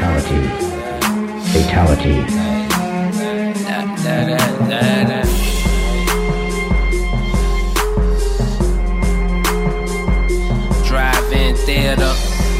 Fatality. Fatality. Drive-in theater.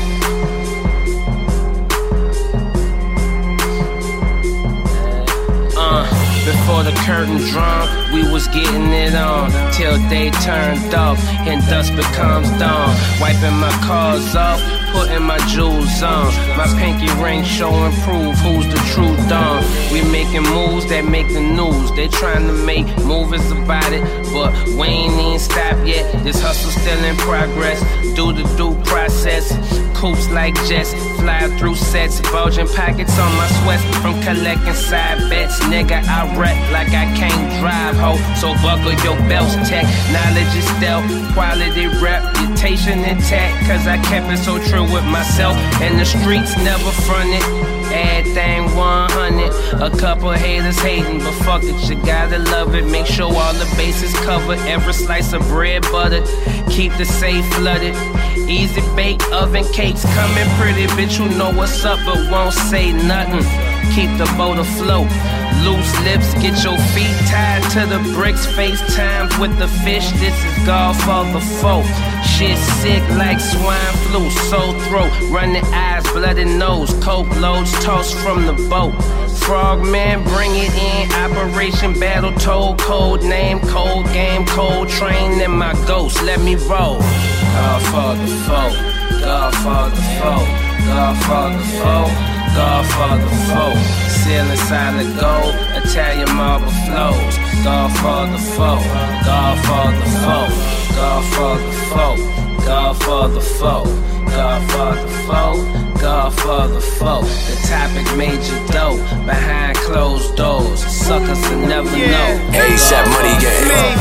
Before the curtain drawn, we was getting it on till day turned off and dusk becomes dawn. Wiping my cars off, putting my jewels on. My pinky ring show and prove who's the true dawn. We making moves that make the news. They trying to make movies about it, but we ain't even stopped yet. This hustle still in progress. Do the due process. Coops like jets, fly through sets. Bulging pockets on my sweats from collecting side bets. Nigga, I rep like I can't drive, ho. So buckle your belts, tech. Knowledge is stealth, quality reputation intact. Cause I kept it so true with myself. And the streets never fronted. Everything 100. A couple haters hating, but fuck it, you gotta love it. Make sure all the bases covered. Every slice of bread buttered. Keep the safe flooded. Easy bake oven cakes coming pretty. Bitch, you know what's up, but won't say nothing. Keep the boat afloat. Loose lips, get your feet tied to the bricks. FaceTime with the fish. This is golf for the folk. Shit sick like swine flu, sore throat, running eyes, bloody nose, coke loads tossed from the boat. Frogman, bring it in. Operation Battle Toad, code name, cold game, cold train, and my ghost. Let me roll. God for the foe, God for the foe, God for the foe, God for the foe. Ceiling solid gold, Italian marble flows. God for the foe, God for the foe, God for the foe, God for the foe, God for the foe, God for the foe. The topic made you dope behind closed doors. Suckers will never know. ASAP Money Gang.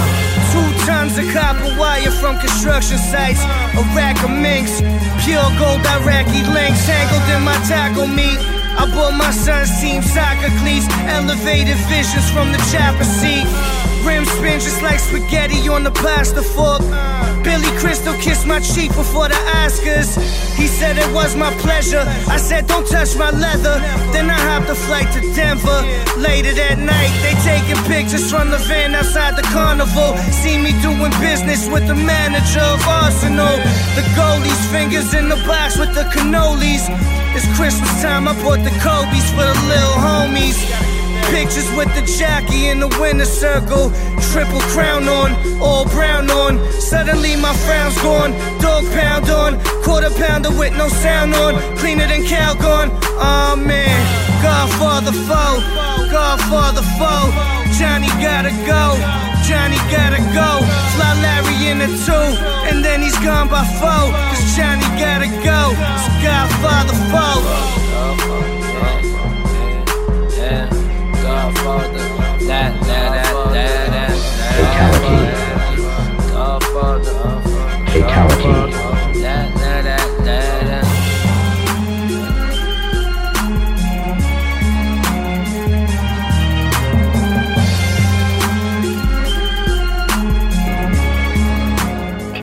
2 tons of copper wire from construction sites. A rack of minks, pure gold Iraqi links tangled in my taco meat. I bought my son's team soccer cleats. Elevated visions from the chopper seat. Rim spin just like spaghetti on the pasta fork. Billy Crystal kissed my cheek before the Oscars. He said it was my pleasure. I said don't touch my leather. Then I hopped a flight to Denver. Later that night they taking pictures from the van outside the carnival. See me doing business with the manager of Arsenal. The goalie's fingers in the box with the cannolis. It's Christmas time, I bought the Kobe's for the little homies. Pictures with the jockey in the winner circle. Triple crown on, all brown on. Suddenly my frown's gone. Dog pound on, quarter pounder with no sound on. Cleaner than Calgon. Aw man, God for the foe, God for the foe. Johnny gotta go, Johnny gotta go. Fly Larry in a 2, and then he's gone by 4. Cause Johnny gotta go, so God for the foe.